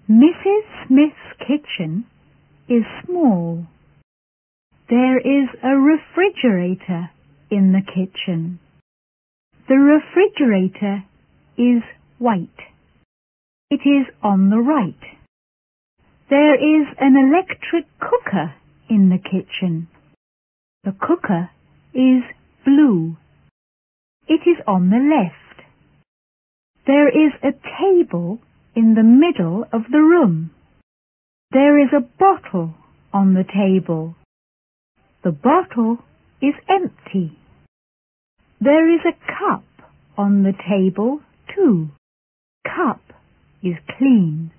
Mrs. Smith's kitchen is small. There is a refrigerator in the kitchen. The refrigerator is white. It is on the right. There is an electric cooker in the kitchen. The cooker is blue. It is on the left. There is a table in the middle of the room. There is a bottle on the table. The bottle is empty. There is a cup on the table too. Cup is clean.